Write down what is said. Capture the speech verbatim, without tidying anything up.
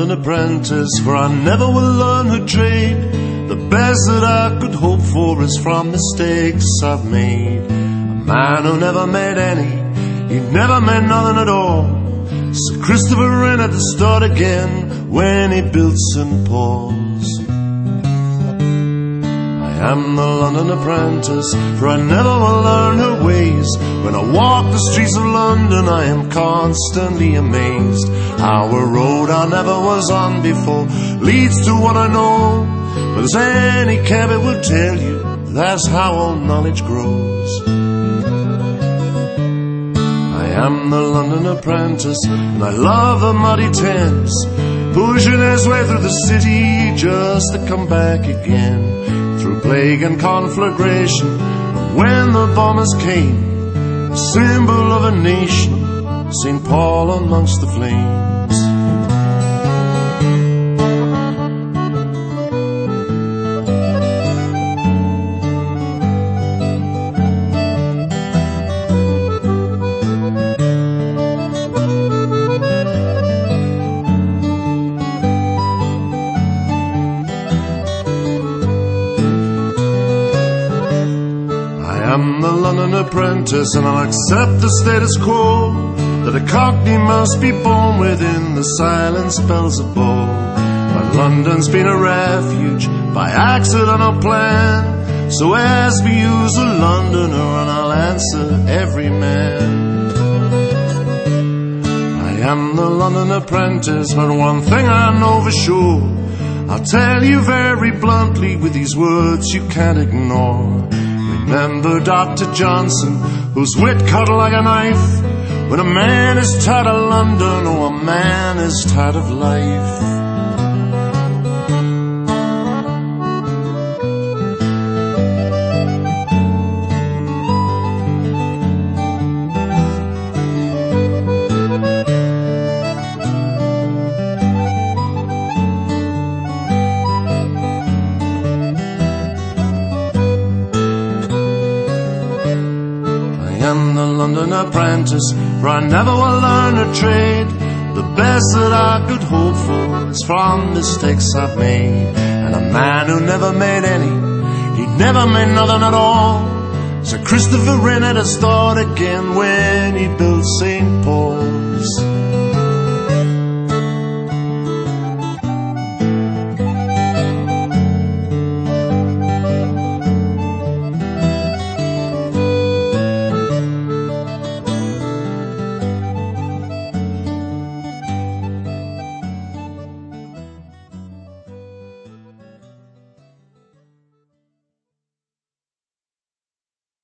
London apprentice, for I never will learn her trade. The best that I could hope for is from mistakes I've made. A man who never made any, he never made nothing at all. So Christopher Wren had to start again when he built Saint Paul's. I am the London apprentice, for I never will learn her ways. When I walk the streets of London, I am constantly amazed how a road I never was on before leads to what I know. But as any cabby will tell you, that's how all knowledge grows. I am the London apprentice, and I love the muddy Thames, pushing his way through the city just to come back again. Through plague and conflagration, when the bombers came, a symbol of a nation, Saint Paul amongst the flames. I'm the London apprentice, and I'll accept the status quo, that a cockney must be born within the silent spells of Bow. But London's been a refuge by accident or plan, so ask me who's a Londoner and I'll answer every man. I am the London apprentice, but one thing I know for sure, I'll tell you very bluntly with these words you can't ignore. Remember Doctor Johnson, whose wit cut like a knife. When a man is tired of London, or a man is tired of life. I am the London apprentice, for I never will learn a trade. The best that I could hope for is from mistakes I've made. And a man who never made any, he never made nothing at all. So Christopher Wren had to start again when he built Saint Paul's.